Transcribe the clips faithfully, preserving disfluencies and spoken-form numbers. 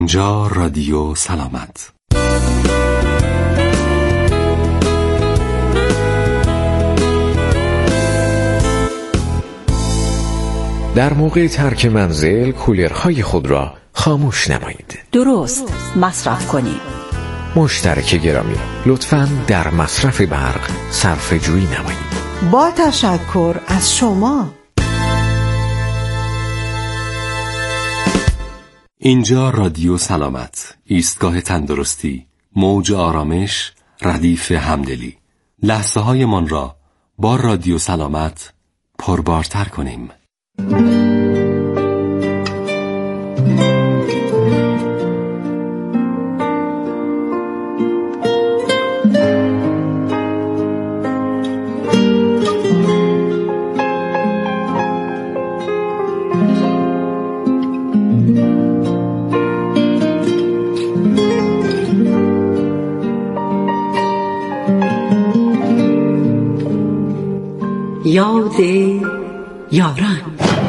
اینجا رادیو سلامت. در موقع ترک منزل کولرهای خود را خاموش نمایید. درست مصرف کنید. مشترک گرامی، لطفاً در مصرف برق صرفه جویی نمایید. با تشکر از شما. اینجا رادیو سلامت، ایستگاه تندرستی، موج آرامش، ردیف همدلی. لحظه های من را با رادیو سلامت پربارتر کنیم. یاد یاران.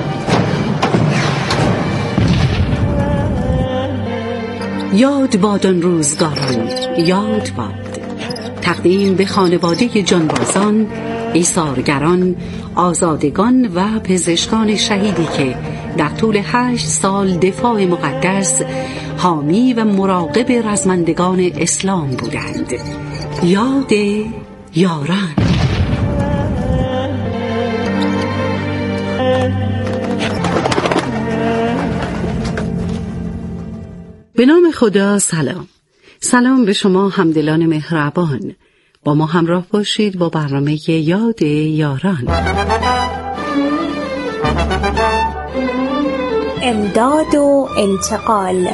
یاد باد آن روزگاران، یاد باد. تقدیم به خانواده جانبازان، ایثارگران، آزادگان و پزشکان شهیدی که در طول هشت سال دفاع مقدس، حامی و مراقب رزمندگان اسلام بودند. یاد یاران. به نام خدا. سلام. سلام به شما همدلان مهربان. با ما همراه باشید با برنامه یاد یاران. امداد و انتقال.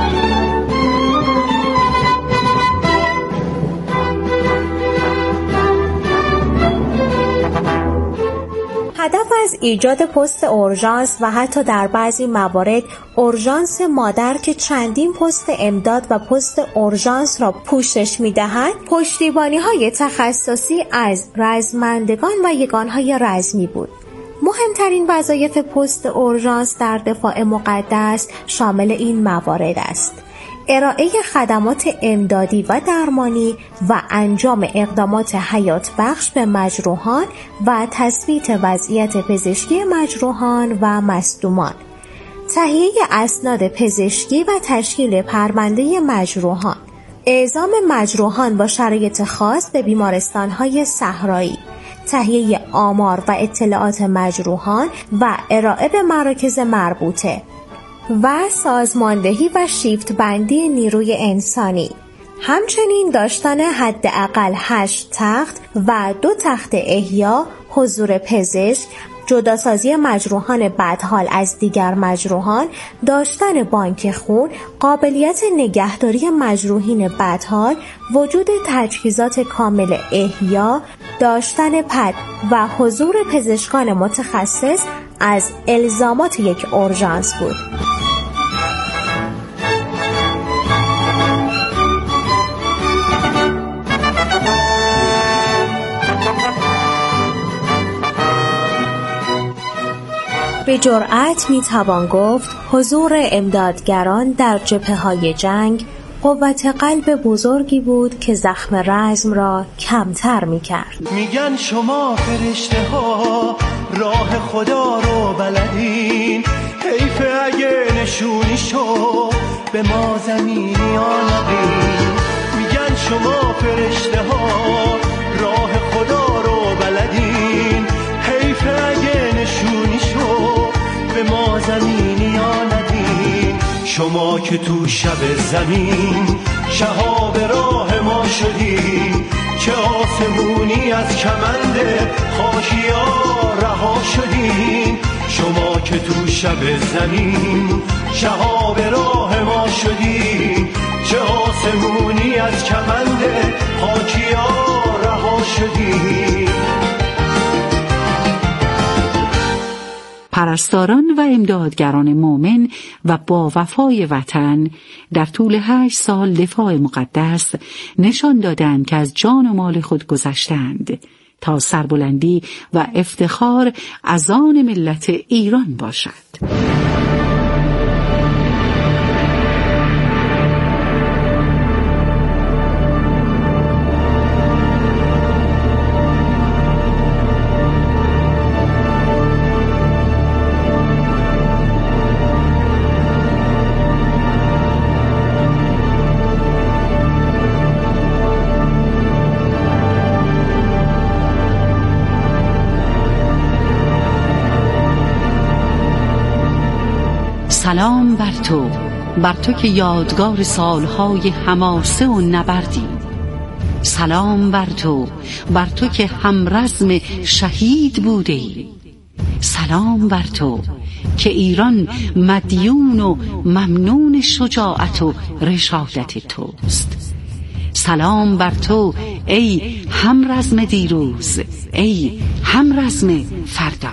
هدف از ایجاد پست اورژانس و حتی در بعضی موارد اورژانس مادر که چندین پست امداد و پست اورژانس را پوشش می‌دهد، پشتیبانی‌های تخصصی از رزمندگان و یگانهای رزمی بود. مهمترین وظایف پست اورژانس در دفاع مقدس شامل این موارد است: ارائه خدمات امدادی و درمانی و انجام اقدامات حیات بخش به مجروحان و تثبیت وضعیت پزشکی مجروحان و مصدومان، تهیه اسناد پزشکی و تشکیل پرونده مجروحان، اعزام مجروحان با شرایط خاص به بیمارستان‌های صحرایی، تهیه آمار و اطلاعات مجروحان و ارائه به مراکز مربوطه و سازماندهی و شیفت بندی نیروی انسانی. همچنین داشتن حداقل هشت تخت و دو تخت احیا، حضور پزشک، جداسازی مجروحان بدحال از دیگر مجروحان، داشتن بانک خون، قابلیت نگهداری مجروحین بدحال، وجود تجهیزات کامل احیا، داشتن پد و حضور پزشکان متخصص از الزامات یک اورژانس بود. به جرأت میتوان گفت حضور امدادگران در جبهه‌های جنگ قوت قلب بزرگی بود که زخم رزم را کمتر میکرد. میگن شما فرشته ها راه خدا رو بلدین، حیف اگه نشونی شو به ما زمینی آنقین. میگن شما فرشته ها راه خدا رو بلدین، حیف اگه نشونی شو به ما زمینی آندین. شما که تو شب زمین شهاب راه ما شدین، چه آسمونی از کمند خاشیا رها شدین. شما که تو شب زمین شهاب راه ما شدین، چه آسمونی از کمند خاشیا رها شدین. پرستاران و امدادگران مؤمن و با وفای وطن در طول هشت سال دفاع مقدس نشان دادند که از جان و مال خود گذشتند تا سربلندی و افتخار از آن ملت ایران باشد. سلام بر تو، بر تو که یادگار سالهای حماسه و نبردی. سلام بر تو، بر تو که همرزم شهید بوده ای. سلام بر تو که ایران مدیون و ممنون شجاعت و رشادت توست. سلام بر تو ای همرزم دیروز، ای همرزم فردا.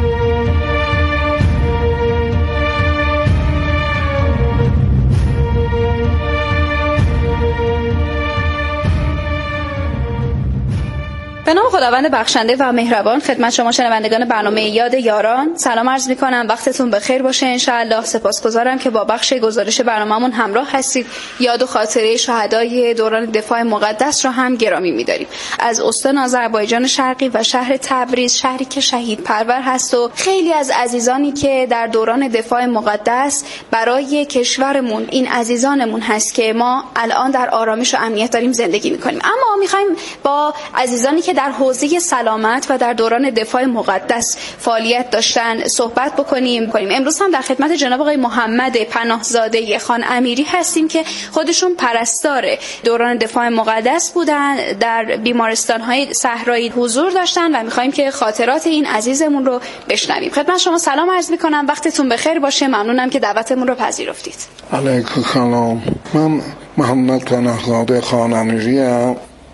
به نام خداوند بخشنده و مهربان، خدمت شما شنوندگان برنامه یاد یاران سلام عرض می‌کنم. وقتتون بخیر باشه ان شاء الله. سپاسگزارم که با بخش گزارش برنامه‌مون همراه هستید. یاد و خاطره شهدای دوران دفاع مقدس رو هم گرامی می‌داریم. از استان آذربایجان شرقی و شهر تبریز، شهری که شهید پرور هست و خیلی از عزیزانی که در دوران دفاع مقدس برای کشورمون، این عزیزانمون هست که ما الان در آرامش و امنیت داریم زندگی می‌کنیم. اما می‌خوایم با عزیزانی که در حوزه سلامت و در دوران دفاع مقدس فعالیت داشتن صحبت بکنیم. امروز هم در خدمت جناب آقای محمد پناهزاده خان امیری هستیم که خودشون پرستار دوران دفاع مقدس بودن، در بیمارستان‌های صحرایی حضور داشتن و می‌خوایم که خاطرات این عزیزمون رو بشنویم. خدمت شما سلام عرض می‌کنم. وقتتون بخیر باشه. ممنونم که دعوتمون رو پذیرفتید. علیکم سلام. من محمد پناهزاده خان امیری ام.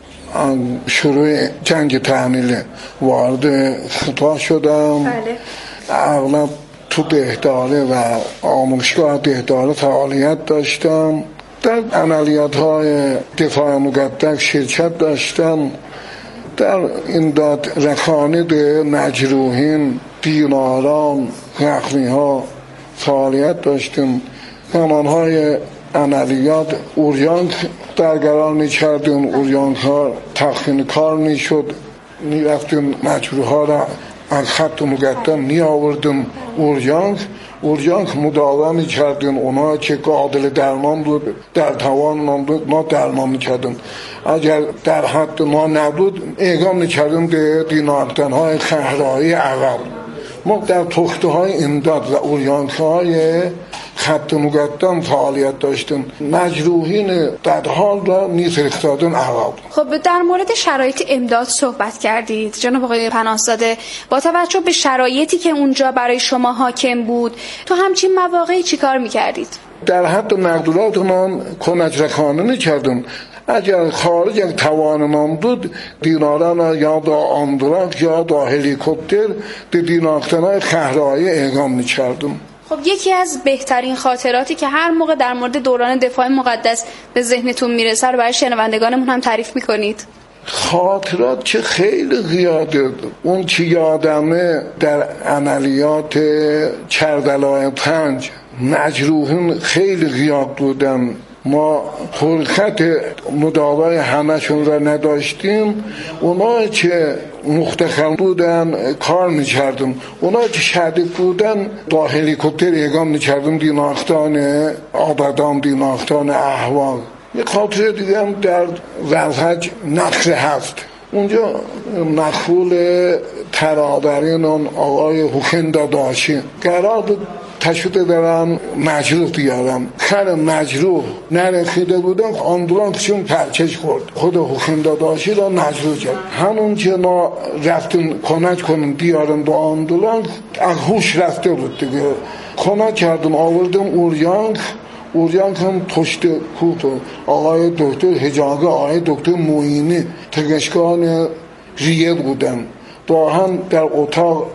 شروع جنگ تحمیل وارد سپاه شدم. بله. اغلب تو دهداره و آموزشگاه دهداره فعالیت داشتم. در عملیات های دفاع مقدس شرکت داشتم. در امداد رسانی به مجروحین، بیماران، زخمی ها فعالیت داشتم. زمانهای عملیات اورژانس درگران می کردیم. اورژانس ها تخمین کار می شد. می رفتیم مجروح ها را از خط مقدم می آوردیم اورژانس. اورژانس مداوا می کردیم. اونا که قابل درمان بود، در توان ما بود، ما درمان می کردیم. اگر در حد ما نبود اعلام می کردیم به دیناختن های صحرایی عقب. ما در پخته های امداد و اورژانس های خط مقدم فعالیت داشتیم. مجروحین در حال را میفرستادن عقب. خب در مورد شرایط امداد صحبت کردید جناب آقای پناهزاده. با توجه به شرایطی که اونجا برای شما حاکم بود، تو همچین مواقعی چیکار میکردید؟ در حد مقدورات ما کمک رسانی میکردیم. اگر خارج از توانمان بود، دیناران یا دا آمبولانس یا دا هلیکوپتر به دیناختنهای صحرایی اعلام میکردیم. خب یکی از بهترین خاطراتی که هر موقع در مورد دوران دفاع مقدس به ذهنتون میرسه رو برای شنوندگانمون هم تعریف میکنید؟ خاطرات که خیلی زیاده. اون که یادمه در عملیات کربلای پنج مجروحین خیلی زیاد بودن. ما فرصت مداوای همشون را نداشتیم. اونا که مختصر بودن کار میکردم، اونا که شدید بودن با هلیکوپتر اعلام میکردم دیناختان آبادان، دیناختان احوال. یک خاطره دیگه هم در وزهج نقش هفت، اونجا مخول ترابرین آقای حسین داداشی قرار بود تشویق دارم مجروح بیارم. خر مجروح نرسیده بودم، آمبولانسشون پرچش خورد. خود حسین داداشی را مجروح کرد. همون که ما رفتیم کمک کنیم بیارم با آمبولانس، از هوش رفته بود دیگه. کمک کردم آوردم اورژانس. اورژانس هم پشت کوه آقای دکتر حجاگه، آقای دکتر موینی پزشکان ریه بودن. با هم در اتاق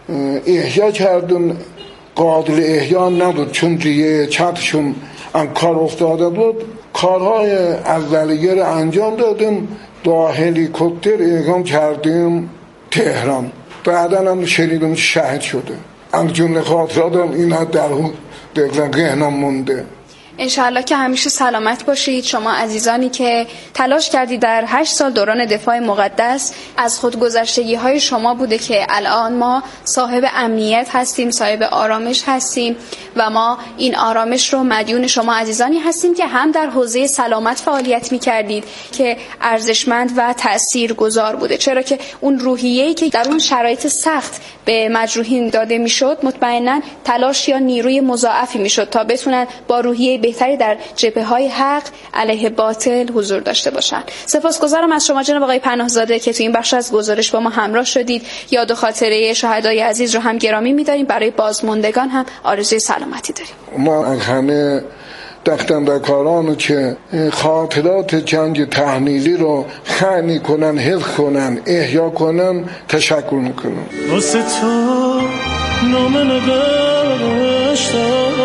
احیا کردم. قابل احیا نبود چون ریه چپشون ان کار افتاده بود. کارهای اولیه را انجام دادیم. با هلیکوپتر اقدام کردیم تهران. بعدا هم شنیدم شهید شده. از جمله خاطراتم اینا در ذهنم مونده. انشاءالله که همیشه سلامت باشید. شما عزیزانی که تلاش کردید در هشت سال دوران دفاع مقدس، از خودگذشتگی های شما بوده که الان ما صاحب امنیت هستیم، صاحب آرامش هستیم و ما این آرامش رو مدیون شما عزیزانی هستیم که هم در حوزه سلامت فعالیت می کردید که ارزشمند و تاثیرگذار بوده، چرا که اون روحیه‌ای که در اون شرایط سخت به مجروحین داده میشد مطمئنا تلاش یا نیروی مضاعفی میشد تا بتونن با روحیه بهتری در جبهه‌های حق علیه باطل حضور داشته باشن. سپاسگزارم از شما جناب آقای پناهزاده که تو این بخش از گزارش با ما همراه شدید. یاد و خاطره شهدای عزیز رو هم گرامی می‌داریم، برای بازماندگان هم آرزوی سلامتی داریم. ما همه دختندکارانو که خاطرات جنگ تحمیلی رو خنی کنن، حفظ کنن، احیا کنن تشکر میکنم. واسه تو نامه نوشتم،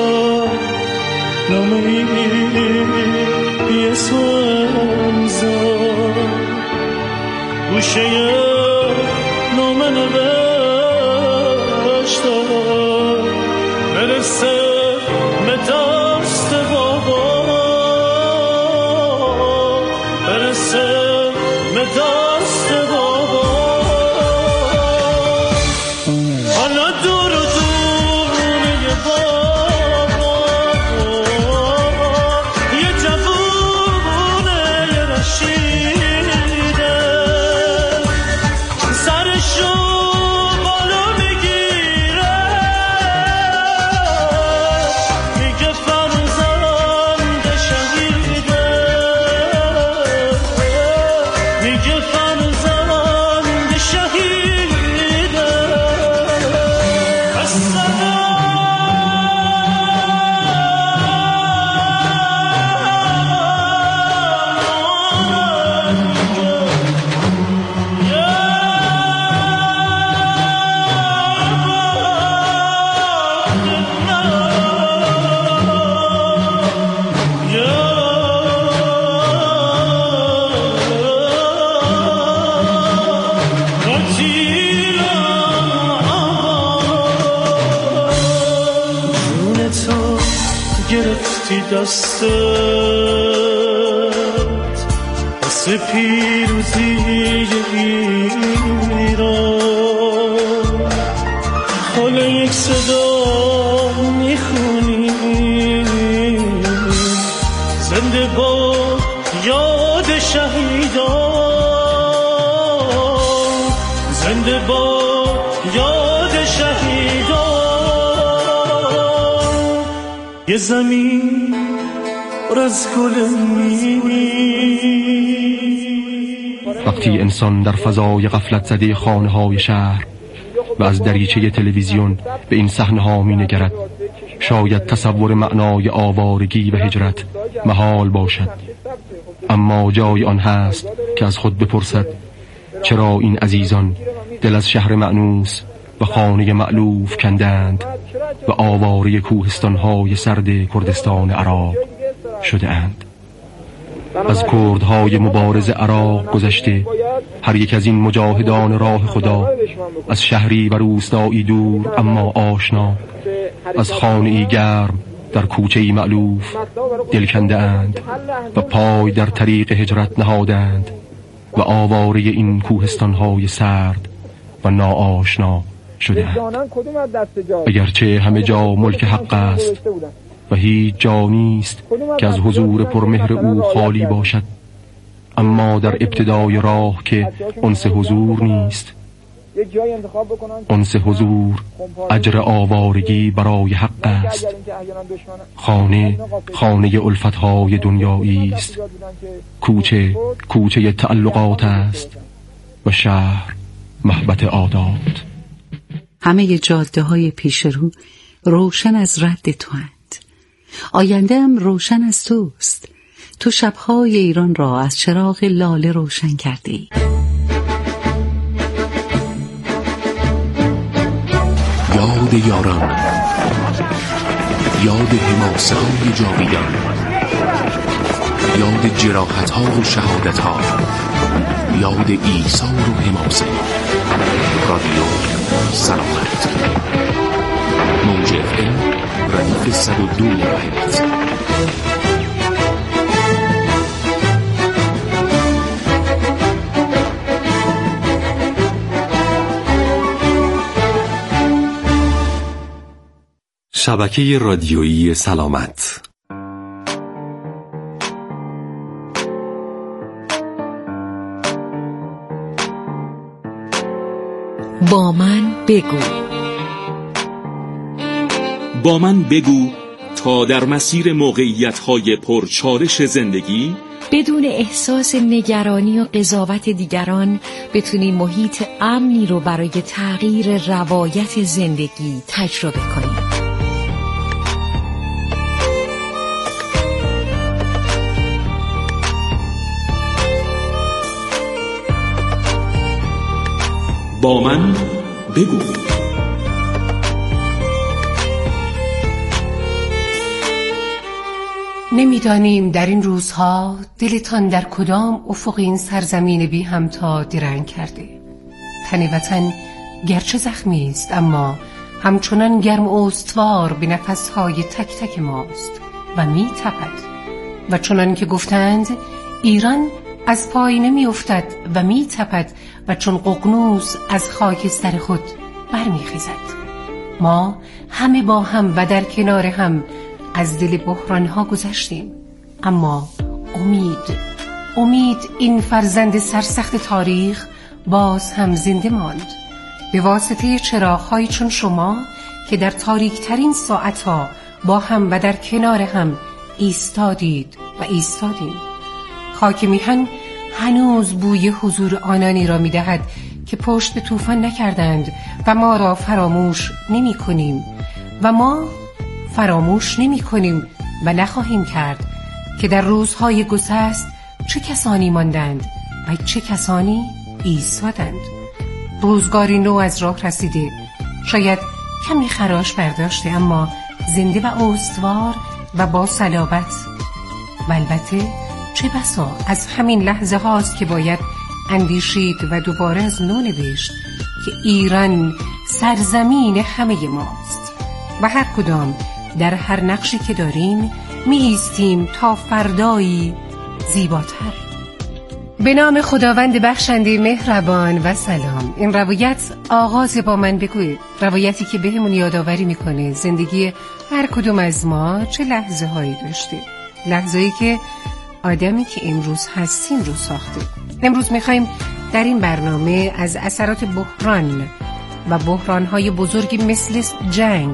نامه یه سوم زد، گوشه نامه نوشتم، برسه دست بابا، برسه به دست بابا. حالا دور و دونه بابا یه جوونه یه رشیده، سرشو بالا میگیره، گرفتی دستت واسه پیروزی ایران، حال یک صدا میخونی، زنده با یاد شهیدان، زنده با یاد شهیدان. یه زمین پر از گل وقتی انسان در فضای غفلت زده خانه‌های شهر و از دریچه تلویزیون به این صحنه‌ها می‌نگرد، شاید تصور معنای آوارگی و هجرت محال باشد، اما جای آن هست که از خود بپرسد چرا این عزیزان دل از شهر مأنوس و خانه مألوف کندند و آواره کوهستان‌های سرد کردستان عراق شده اند. از کردهای مبارز عراق گذشته، هر یک از این مجاهدان راه خدا از شهری و روستایی دور اما آشنا، از خانه‌ای گرم در کوچه‌ای مألوف دل کنده اند و پای در طریق هجرت نهادند و آواره این کوهستان‌های سرد و ناآشنا شده اند. اگرچه همه جا ملک حق است و هیچ جا نیست که از حضور پرمهر او خالی باشد، اما در ابتدای راه که انس حضور نیست، انس حضور اجر آوارگی برای حق است. خانه خانه الفتهای دنیایی است، کوچه کوچه تعلقات است و شهر محبت عادات. همه جاده های پیش رو روشن از رد تو اند، آینده هم روشن از توست. تو شبهای ایران را از چراغ لاله روشن کرده ای. یاد یاران، یاد حماسه های جاویدان، یاد جراحت ها و شهادت ها، یاد ایثار و حماسه. رادیو سلامت، موج اف ام ردیف صد و دو ممیز. شبکه رادیویی سلامت. با من بگو. با من بگو تا در مسیر موقعیت‌های پرچالش زندگی بدون احساس نگرانی و قضاوت دیگران بتونی محیط امنی رو برای تغییر روایت زندگی تجربه کنی. با من بگو. نمیدانیم در این روزها دلتان در کدام افق این سرزمین بی همتا درنگ کرده. تن وطن گرچه زخمی است اما همچنان گرم و استوار به نفسهای تک تک ماست و می تپد و چنان که گفتند ایران از پای نمی افتد و می تپد و چون ققنوس از خاکستر خود برمی خیزد. ما همه با هم و در کنار هم از دل بحرانها گذشتیم، اما امید امید این فرزند سرسخت تاریخ باز هم زنده ماند به واسطه چراغ‌هایی چون شما که در تاریک‌ترین ساعتها با هم و در کنار هم ایستادید و ایستادیم. خاک میهن هنوز بوی حضور آنانی را می‌دهد که پشت به طوفان نکردند و ما را فراموش نمی‌کنیم و ما فراموش نمی کنیم و نخواهیم کرد که در روزهای گذشته چه کسانی ماندند و چه کسانی ایستادند. روزگاری نو از راه رسیده، شاید کمی خراش برداشته اما زنده و استوار و با صلابت. و البته چه بسا از همین لحظه هاست که باید اندیشید و دوباره از نو نوشت که ایران سرزمین همه ماست و هر کدام در هر نقشی که داریم می ایستیم تا فردایی زیباتر. به نام خداوند بخشنده مهربان و سلام. این روایت آغاز با من بگوید، روایتی که بهمون یادآوری میکنه زندگی هر کدوم از ما چه لحظه هایی داشته، لحظه هایی که آدمی که امروز هستیم رو ساخته. امروز میخوایم در این برنامه از اثرات بحران و بحرانهای بزرگی مثل جنگ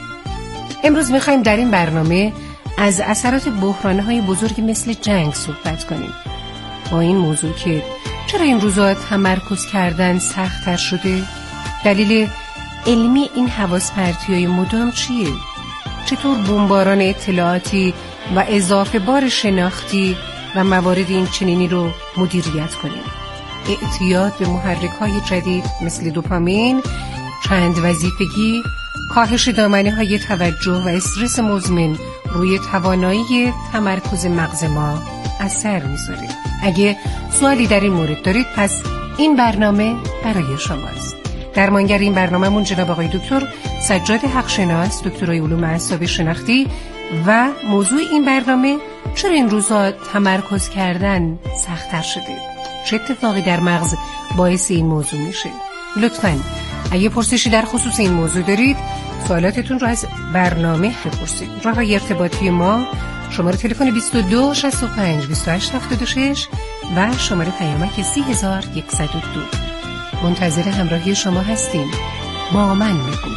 امروز میخوایم در این برنامه از اثرات بحرانهای بزرگی مثل جنگ صحبت کنیم. با این موضوع که چرا این روزا تمرکز کردن سخت‌تر شده؟ دلیل علمی این حواس پرتی‌های مدام چیه؟ چطور بمباران اطلاعاتی و اضافه بار شناختی و موارد این چنینی رو مدیریت کنیم؟ اعتیاد به محرک‌های جدید مثل دوپامین، چند وظیفگی، کاهش دامنه‌های توجه و استرس مزمن روی توانایی تمرکز مغز ما اثر می‌ذاره. اگه سوالی در این مورد دارید پس این برنامه برای شماست. درمانگر این برنامه‌مون جناب آقای دکتر سجاد حقشناس، دکترای علوم اعصاب شناختی و موضوع این برنامه چرا این روزها تمرکز کردن سخت‌تر شده؟ چه اتفاقی در مغز باعث این موضوع میشه؟ لطفاً اگه پرسشی در خصوص این موضوع دارید سوالاتتون رو از برنامه بپرسید. راه ارتباطی ما شماره تلفن بیست و دو شصت و پنج بیست و هشت هفتاد و شش و شماره پیامک سی هزار و صد و دو. منتظر همراهی شما هستیم. با من بگو.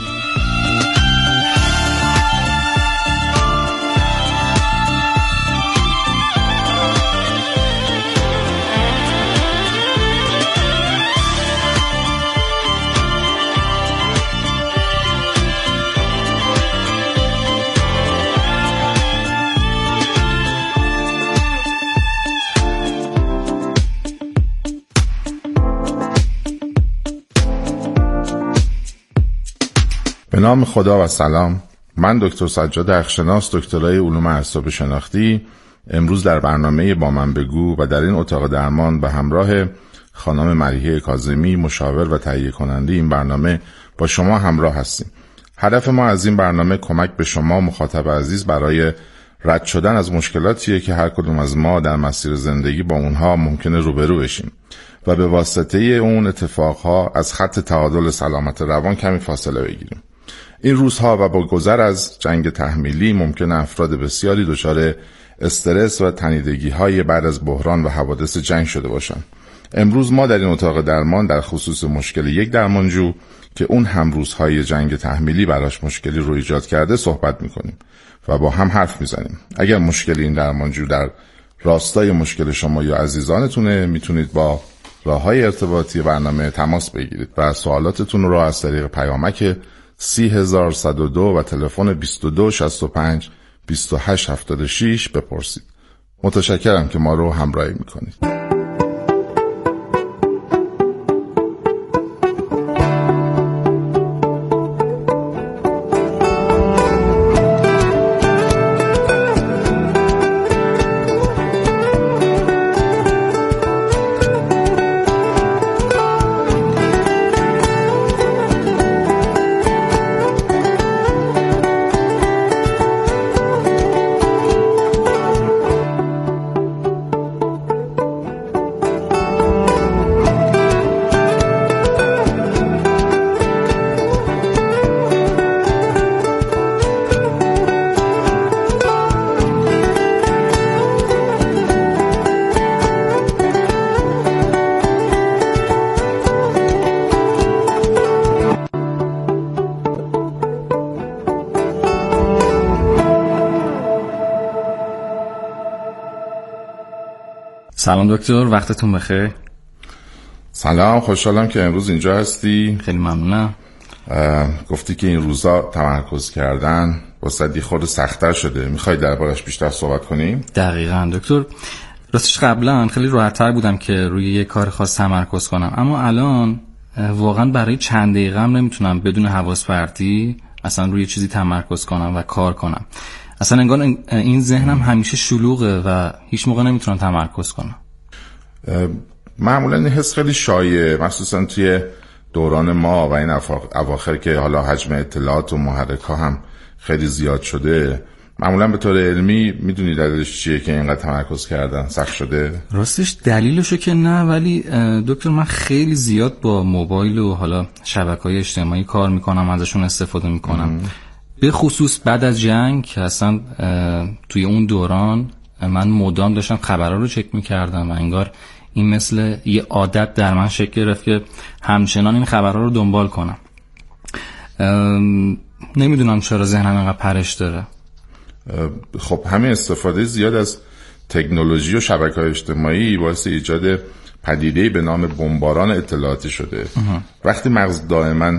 به نام خدا و سلام. من دکتر سجاد حقشناس، دکترای علوم اعصاب شناختی، امروز در برنامه با من بگو و در این اتاق درمان به همراه خانم ملیحه کاظمی، مشاور و تهیه کننده این برنامه با شما همراه هستیم. هدف ما از این برنامه کمک به شما مخاطب عزیز برای رد شدن از مشکلاتیه که هر کدوم از ما در مسیر زندگی با اونها ممکنه روبرو بشیم و به واسطه اون اتفاقها از خط تعادل سلامت روان کمی فاصله بگیریم. این روزها و با گذر از جنگ تحمیلی ممکن افراد بسیاری دچار استرس و تنیدگی های بعد از بحران و حوادث جنگ شده باشند. امروز ما در این اتاق درمان در خصوص مشکل یک درمانجو که اون هم روزهای جنگ تحمیلی براش مشکلی رو ایجاد کرده صحبت میکنیم و با هم حرف میزنیم. اگر مشکل این درمانجو در راستای مشکل شما یا عزیزانتونه، میتونید با راههای ارتباطی برنامه تماس بگیرید و سوالاتتون رو از طریق پیامک سی هزار صد و دو و تلفن بیست و دو شصت و پنج بیست و هشت هفتاد و شش بپرسید. متشکرم که ما رو همراهی میکنید. سلام دکتر، وقتتون بخیر. سلام، خوشحالم که امروز اینجا هستی. خیلی ممنونم. گفتی که این روزا تمرکز کردن واسه خود سخت‌تر شده، میخوای دربارش بیشتر صحبت کنیم؟ دقیقاً دکتر. راستش قبلا خیلی راحت‌تر بودم که روی یه کار خاص تمرکز کنم، اما الان واقعا برای چند دقیقه هم نمیتونم بدون حواس پرتی اصلا روی چیزی تمرکز کنم و کار کنم. اصلا انگار این ذهنم همیشه شلوغه و هیچ موقع نمیتونم تمرکز کنم. معمولا این حس خیلی شایعه، مخصوصا توی دوران ما و این اواخر که حالا حجم اطلاعات و محرک ها هم خیلی زیاد شده. معمولا به طور علمی میدونی دلیلش چیه که اینقدر تمرکز کردن سخت شده؟ راستش دلیلشو که نه، ولی دکتر من خیلی زیاد با موبایل و حالا شبکه‌های اجتماعی کار میکنم، ازشون استفاده میکنم. به خصوص بعد از جنگ که اصلا توی اون دوران من مدام داشتم خبرها رو چک میکردم و انگار این مثل یه عادت در من شکل گرفت که همچنان این خبرها رو دنبال کنم. نمیدونم چرا ذهنم اینقدر پرش داره. خب همین استفاده زیاد از تکنولوژی و شبکه‌های اجتماعی باعث ایجاد پدیده‌ای به نام بمباران اطلاعاتی شده. اه. وقتی مغز دائما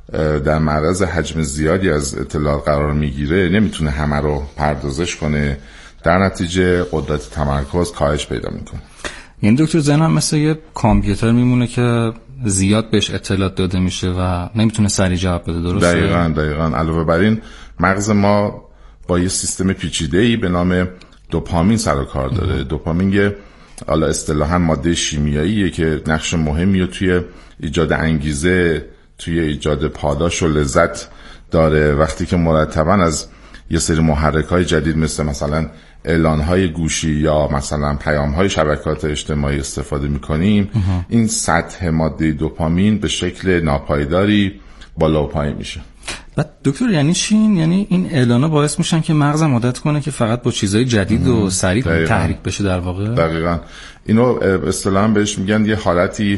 در معرض حجم زیادی از اطلاعات قرار میگیره نمیتونه همه رو پردازش کنه، در نتیجه قدرت تمرکز کاهش پیدا میکنه. یعنی دکتر ذهنم مثل یه کامپیوتر میمونه که زیاد بهش اطلاعات داده میشه و نمیتونه سریع جواب بده، درسته؟ دقیقاً دقیقاً. علاوه بر این مغز ما با یه سیستم پیچیده‌ای به نام دوپامین سر و کار داره. ام. دوپامین یه حالا اصطلاحاً ماده شیمیاییه که نقش مهمی رو توی ایجاد انگیزه، توی ایجاد پاداش و لذت داره. وقتی که مرتباً از یه سری محرک‌های جدید مثل مثلا اعلان‌های گوشی یا مثلا پیام‌های شبکات اجتماعی استفاده می‌کنیم، این سطح ماده دوپامین به شکل ناپایداری بالا و پایین میشه. بعد دکتر یعنی چی؟ یعنی این اعلانا باعث میشن که مغزم عادت کنه که فقط با چیزای جدید و سریع تحریک بشه در واقع؟ دقیقاً. اینو اصطلاحاً بهش میگن یه حالتی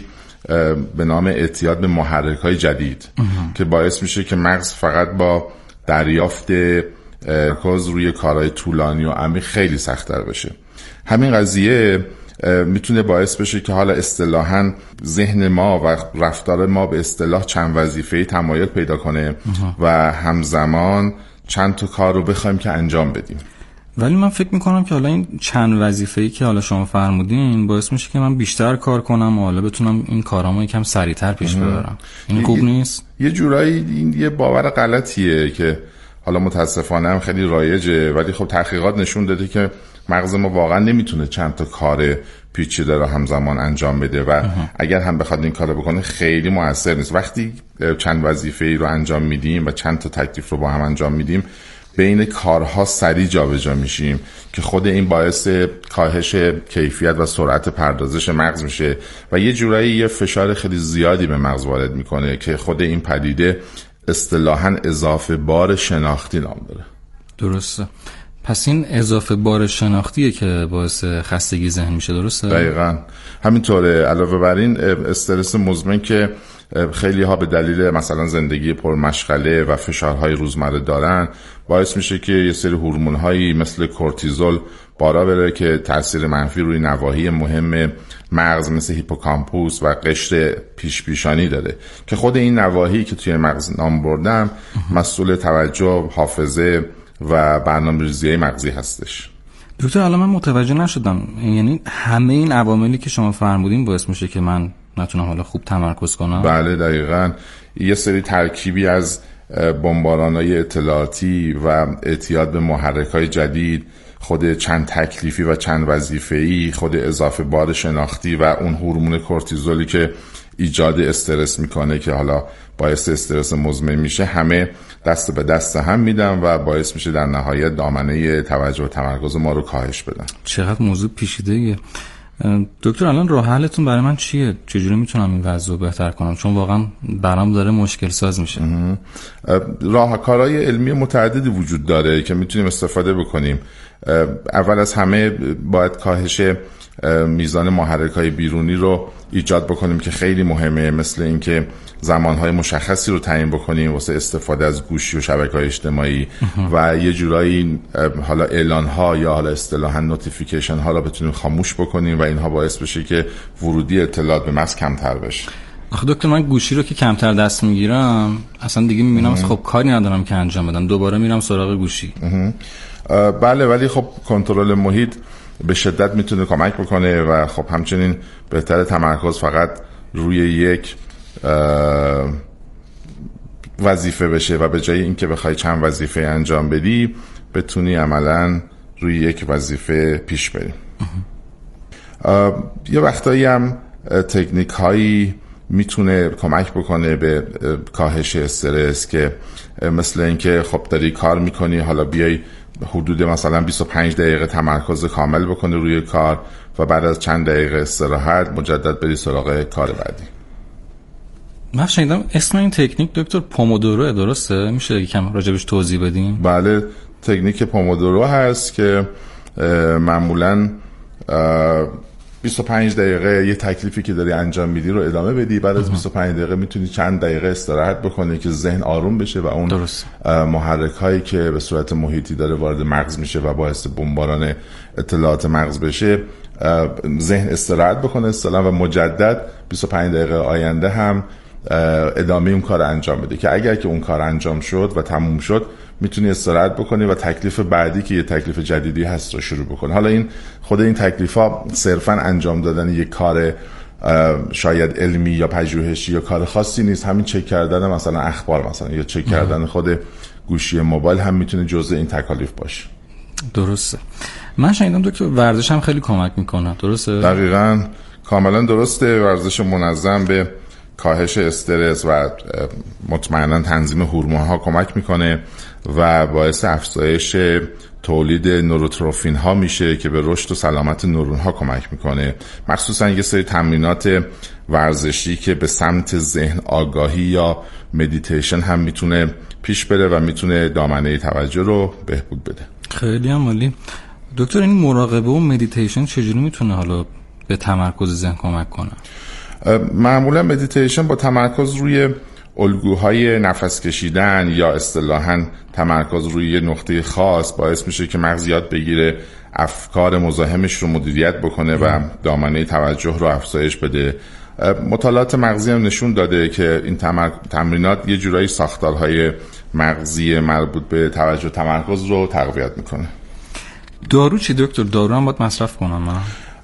به نام اعتیاد به محرک‌های جدید که باعث میشه که مغز فقط با دریافت تمرکز روی کارهای طولانی و عمیق خیلی سخت‌تر بشه. همین قضیه میتونه باعث بشه که حالا اصطلاحاً ذهن ما و رفتار ما به اصطلاح چند وظیفه‌ای تمایل پیدا کنه و همزمان چند تا کار رو بخوایم که انجام بدیم. ولی من فکر میکنم که حالا این چند وظیفه‌ای که حالا شما فرمودین باعث میشه که من بیشتر کار کنم و حالا بتونم این کارامو یکم سریعتر پیش ببرم. این خوب نیست؟ یه جورایی این یه باور غلطیه که حالا متاسفانه هم خیلی رایجه، ولی خب تحقیقات نشون داده که مغز ما واقعا نمیتونه چند تا کار پیچیده رو همزمان انجام بده و اه. اگر هم بخواد این کارو بکنه خیلی موثر نیست. وقتی چند وظیفه‌ای رو انجام میدیم و چند تا تکلیف رو با هم انجام میدیم بین کارها سریع جابجا میشیم که خود این باعث کاهش کیفیت و سرعت پردازش مغز میشه و یه جورایی یه فشار خیلی زیادی به مغز وارد میکنه که خود این پدیده اصطلاحاً اضافه بار شناختی نام داره. درسته. پس این اضافه بار شناختیه که باعث خستگی ذهن میشه، درسته؟ دقیقاً همینطوره. علاوه بر این استرس مزمن که خیلی ها به دلیل مثلا زندگی پرمشغله و فشارهای روزمره دارن باعث میشه که یه سری هورمون هایی مثل کورتیزول بالا بره که تاثیر منفی روی نواحی مهم مغز مثل هیپوکامپوس و قشر پیش پیشانی داره که خود این نواحی که توی مغز نام بردم مسئول توجه، حافظه و برنامه‌ریزی مغزی هستش. دکتر الان من متوجه نشدم، یعنی همه این عواملی که شما فرمودین باعث میشه که من نتونم حالا خوب تمرکز کنم؟ بله دقیقاً. یه سری ترکیبی از بمباران‌های اطلاعاتی و اعتیاد به محرک‌های جدید، خود چند تکلیفی و چند وظیفه‌ای، خود اضافه بار شناختی و اون هورمون کورتیزولی که ایجاد استرس میکنه که حالا باعث استرس مزمن میشه، همه دست به دست هم میدن و باعث میشه در نهایت دامنه توجه و تمرکز ما رو کاهش بدن. چقدر موضوع پیچیده‌ایه. دکتر الان راه حلتون برای من چیه؟ چجوری میتونم این وضع رو بهتر کنم؟ چون واقعا برام داره مشکل ساز میشه. راهکارهای علمی متعددی وجود داره که میتونیم استفاده بکنیم. اول از همه باید کاهش میزان محرک‌های بیرونی رو ایجاد بکنیم که خیلی مهمه، مثل اینکه زمانهای مشخصی رو تعیین بکنیم واسه استفاده از گوشی و شبکه‌های اجتماعی و یه جورایی حالا اعلان‌ها یا حالا اصطلاحاً نوتیفیکیشن ها رو بتونیم خاموش بکنیم و اینها باعث بشه که ورودی اطلاعات به مغز کمتر بشه. آخه دکتر من گوشی رو که کمتر دست میگیرم اصلا دیگه میبینم خب کاری ندارم که انجام بدم، دوباره میرم سراغ گوشی. بله، ولی خب کنترل محیط به شدت میتونه کمک بکنه و خب همچنین بهتر تمرکز فقط روی یک وظیفه بشه و به جای اینکه بخوای چند وظیفه انجام بدی بتونی عملاً روی یک وظیفه پیش بری. یه وقتایی هم تکنیک هایی میتونه کمک بکنه به کاهش استرس که مثل اینکه خب داری کار میکنی، حالا بیای حدود مثلا بیست و پنج دقیقه تمرکز کامل بکنی روی کار و بعد از چند دقیقه استراحت مجدد بری سراغ کار بعدی. من شنیدم اسم این تکنیک دکتر پومودورو، درسته؟ میشه یکم راجبش توضیح بدین؟ بله، تکنیک پومودورو هست که معمولاً بیست و پنج دقیقه یه تکلیفی که داری انجام میدی رو ادامه بدی، بعد از بیست و پنج دقیقه میتونی چند دقیقه استراحت بکنی که ذهن آروم بشه و اون محرک هایی که به صورت محیطی داره وارد مغز میشه و باعث بمباران اطلاعات مغز بشه ذهن استراحت بکنه اصطلاحاً و مجدد بیست و پنج دقیقه آینده هم ادامه اون کار انجام بده که اگر که اون کار انجام شد و تموم شد میتونی استراحت بکنی و تکلیف بعدی که یه تکلیف جدیدی هست رو شروع بکنی. حالا این خود این تکلیف ها صرفاً انجام دادن یک کار شاید علمی یا پژوهشی یا کار خاصی نیست، همین چک کردن مثلا اخبار مثلا یا چک کردن خود گوشی موبایل هم میتونه جزء این تکالیف باشه. درسته. من شنیدم دکتر ورزش هم خیلی کمک میکنه، درسته؟ دقیقاً، کاملا درسته. ورزش منظم به کاهش استرس و مطمئنا تنظیم هورمون‌ها کمک میکنه و باعث افزایش تولید نوروتروفین ها میشه که به رشد و سلامت نورون ها کمک میکنه. مخصوصا یه سری تمرینات ورزشی که به سمت ذهن آگاهی یا مدیتیشن هم میتونه پیش بره و میتونه دامنه توجه رو بهبود بده. خیلی عالی. دکتر این مراقبه و مدیتیشن چجوری میتونه حالا به تمرکز ذهن کمک کنه؟ معمولا مدیتیشن با تمرکز روی الگوهای نفس کشیدن یا اصطلاحاً تمرکز روی یه نقطه خاص باعث میشه که مغز یاد بگیره افکار مزاحمش رو مدیریت بکنه و دامنه توجه رو افزایش بده. مطالعات مغزی هم نشون داده که این تمرینات یه جورایی ساختارهای مغزی مربوط به توجه و تمرکز رو تقویت میکنه. دارو چی دکتر؟ دارو هم باید مصرف کنم من؟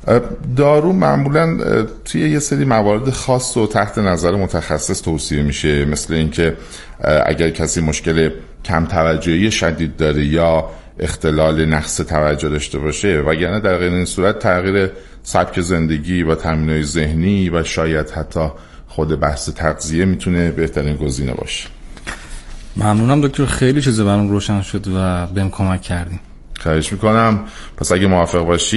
دارو معمولا توی یه سری موارد خاص و تحت نظر متخصص توصیه میشه، مثل اینکه اگر کسی مشکل کم توجهی شدید داره یا اختلال نقص توجه داشته باشه، وگرنه در غیر این صورت تغییر سبک زندگی و تمرین‌های ذهنی و شاید حتی خود بحث تغذیه میتونه بهترین گزینه باشه. ممنونم دکتر، خیلی چیزا برام روشن شد و بهم کمک کردین. خواهش میکنم. پس اگه موافق باشی